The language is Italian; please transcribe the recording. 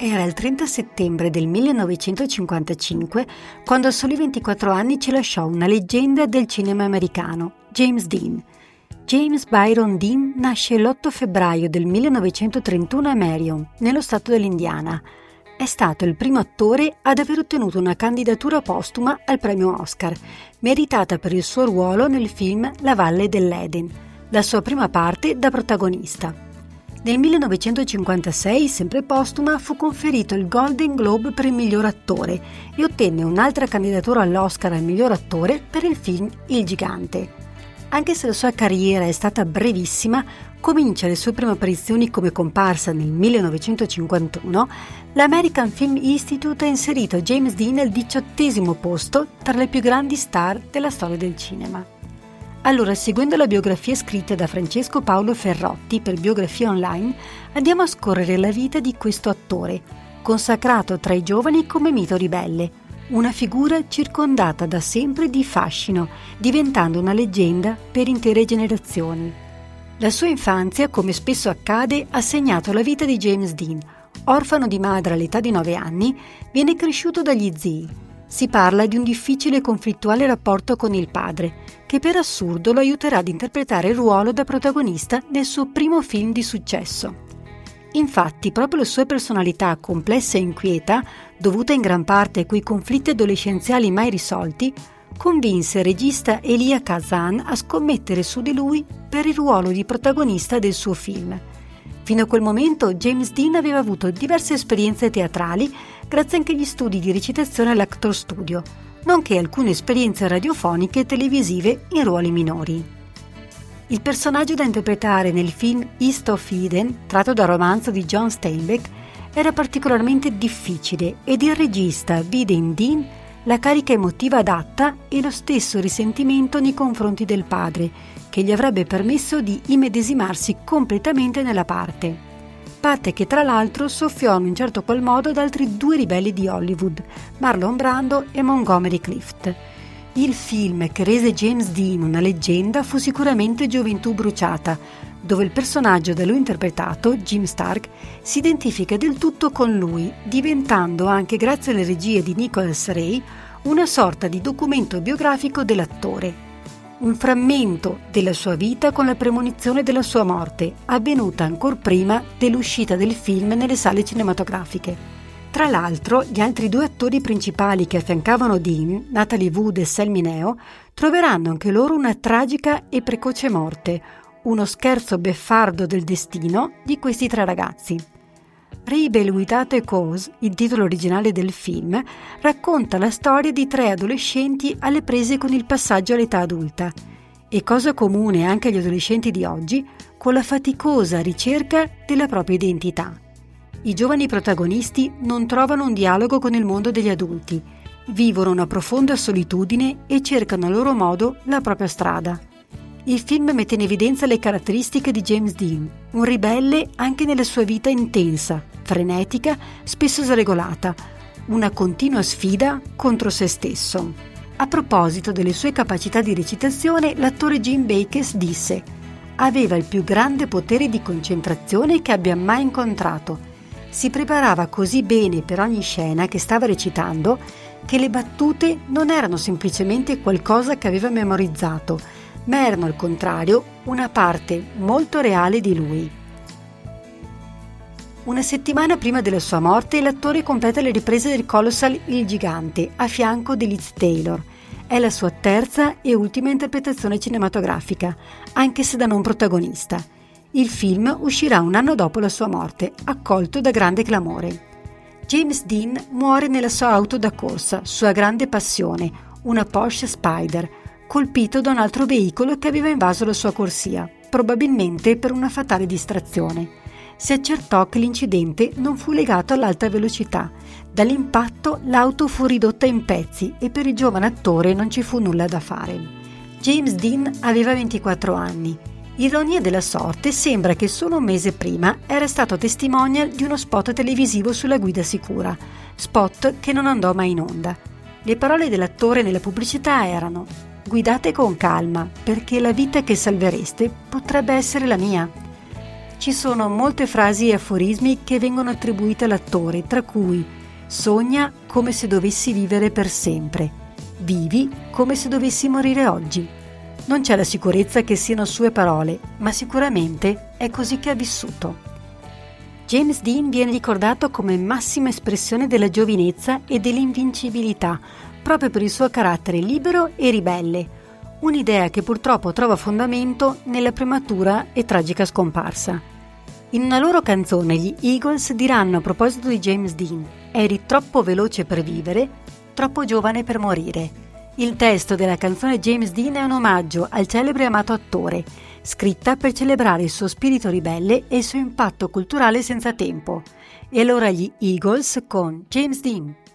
Era il 30 settembre del 1955 quando a soli 24 anni ci lasciò una leggenda del cinema americano, James Dean. James Byron Dean nasce l'8 febbraio del 1931 a Marion, nello stato dell'Indiana. È stato il primo attore ad aver ottenuto una candidatura postuma al premio Oscar, meritata per il suo ruolo nel film La Valle dell'Eden, la sua prima parte da protagonista. Nel 1956, sempre postuma, fu conferito il Golden Globe per il miglior attore e ottenne un'altra candidatura all'Oscar al miglior attore per il film Il Gigante. Anche se la sua carriera è stata brevissima, comincia le sue prime apparizioni come comparsa nel 1951, l'American Film Institute ha inserito James Dean al 18° posto tra le più grandi star della storia del cinema. Allora, seguendo la biografia scritta da Francesco Paolo Ferrotti per Biografia Online, andiamo a scorrere la vita di questo attore, consacrato tra i giovani come mito ribelle, una figura circondata da sempre di fascino, diventando una leggenda per intere generazioni. La sua infanzia, come spesso accade, ha segnato la vita di James Dean. Orfano di madre all'età di 9 anni, viene cresciuto dagli zii. Si parla di un difficile e conflittuale rapporto con il padre, che per assurdo lo aiuterà ad interpretare il ruolo da protagonista nel suo primo film di successo. Infatti, proprio la sua personalità complessa e inquieta, dovuta in gran parte a quei conflitti adolescenziali mai risolti, convinse il regista Elia Kazan a scommettere su di lui per il ruolo di protagonista del suo film. Fino a quel momento James Dean aveva avuto diverse esperienze teatrali grazie anche agli studi di recitazione all'Actor Studio, nonché alcune esperienze radiofoniche e televisive in ruoli minori. Il personaggio da interpretare nel film East of Eden, tratto dal romanzo di John Steinbeck, era particolarmente difficile ed il regista vide in Dean la carica emotiva adatta e lo stesso risentimento nei confronti del padre, che gli avrebbe permesso di immedesimarsi completamente nella parte che tra l'altro soffiò in un certo qual modo ad altri 2 ribelli di Hollywood, Marlon Brando e Montgomery Clift. Il film che rese James Dean una leggenda fu sicuramente Gioventù bruciata, dove il personaggio da lui interpretato, Jim Stark, si identifica del tutto con lui, diventando anche grazie alle regie di Nicholas Ray una sorta di documento biografico dell'attore. Un frammento della sua vita con la premonizione della sua morte, avvenuta ancor prima dell'uscita del film nelle sale cinematografiche. Tra l'altro, gli altri 2 attori principali che affiancavano Dean, Natalie Wood e Sal Mineo, troveranno anche loro una tragica e precoce morte, uno scherzo beffardo del destino di questi 3 ragazzi. Rebel Without a Cause, il titolo originale del film, racconta la storia di 3 adolescenti alle prese con il passaggio all'età adulta e, cosa comune anche agli adolescenti di oggi, con la faticosa ricerca della propria identità. I giovani protagonisti non trovano un dialogo con il mondo degli adulti, vivono una profonda solitudine e cercano a loro modo la propria strada. Il film mette in evidenza le caratteristiche di James Dean, un ribelle anche nella sua vita intensa, frenetica, spesso sregolata, una continua sfida contro se stesso. A proposito delle sue capacità di recitazione, l'attore Jim Bakers disse: «Aveva il più grande potere di concentrazione che abbia mai incontrato. Si preparava così bene per ogni scena che stava recitando che le battute non erano semplicemente qualcosa che aveva memorizzato, ma erano al contrario una parte molto reale di lui». Una settimana prima della sua morte, l'attore completa le riprese del colossal Il Gigante a fianco di Liz Taylor. È la sua terza e ultima interpretazione cinematografica, anche se da non protagonista. Il film uscirà un anno dopo la sua morte, accolto da grande clamore. James Dean muore nella sua auto da corsa, sua grande passione, una Porsche Spyder, colpito da un altro veicolo che aveva invaso la sua corsia, probabilmente per una fatale distrazione. Si accertò che l'incidente non fu legato all'alta velocità. Dall'impatto l'auto fu ridotta in pezzi e per il giovane attore non ci fu nulla da fare. James Dean aveva 24 anni. Ironia della sorte, sembra che solo un mese prima era stato testimonial di uno spot televisivo sulla guida sicura, spot che non andò mai in onda. Le parole dell'attore nella pubblicità erano: «Guidate con calma, perché la vita che salvereste potrebbe essere la mia». Ci sono molte frasi e aforismi che vengono attribuite all'attore, tra cui: sogna come se dovessi vivere per sempre, vivi come se dovessi morire oggi. Non c'è la sicurezza che siano sue parole, ma sicuramente è così che ha vissuto. James Dean viene ricordato come massima espressione della giovinezza e dell'invincibilità, proprio per il suo carattere libero e ribelle, un'idea che purtroppo trova fondamento nella prematura e tragica scomparsa. In una loro canzone gli Eagles diranno a proposito di James Dean: eri troppo veloce per vivere, troppo giovane per morire. Il testo della canzone James Dean è un omaggio al celebre e amato attore, scritta per celebrare il suo spirito ribelle e il suo impatto culturale senza tempo. E allora gli Eagles con James Dean.